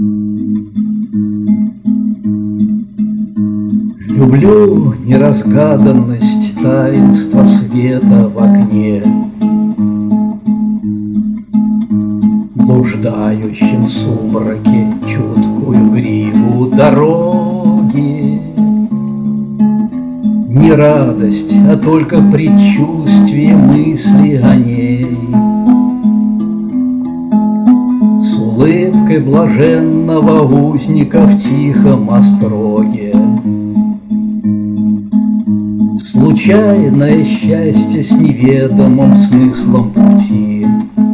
Люблю неразгаданность таинства света в окне, блуждающем сумраке чуткую гриву дороги. Не радость, а только предчувствие мысли о ней. С улыбкой блаженного узника в тихом остроге случайное счастье с неведомым смыслом пути,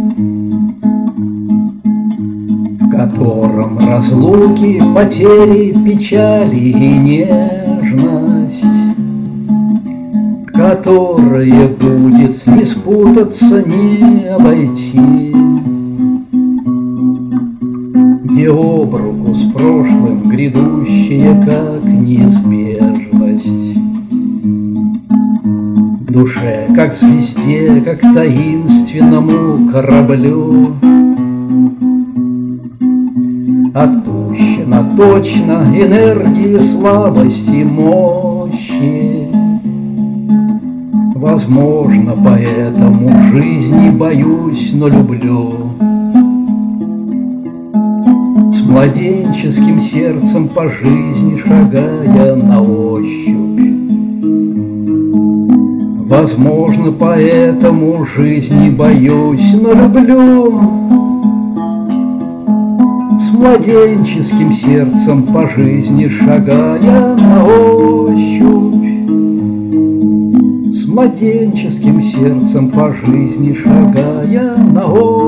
в котором разлуки, потери, печали и нежность, которая будет не спутаться, не обойти, где об руку с прошлым грядущее как неизбежность. В душе, как звезде, как таинственному кораблю отпущена точно энергии, слабости, мощи. Возможно, поэтому жизни боюсь, но люблю. С младенческим сердцем по жизни шагая на ощупь. Возможно, поэтому жизни боюсь, но люблю. С младенческим сердцем по жизни шагая на ощупь. С младенческим сердцем по жизни шагая на ощупь.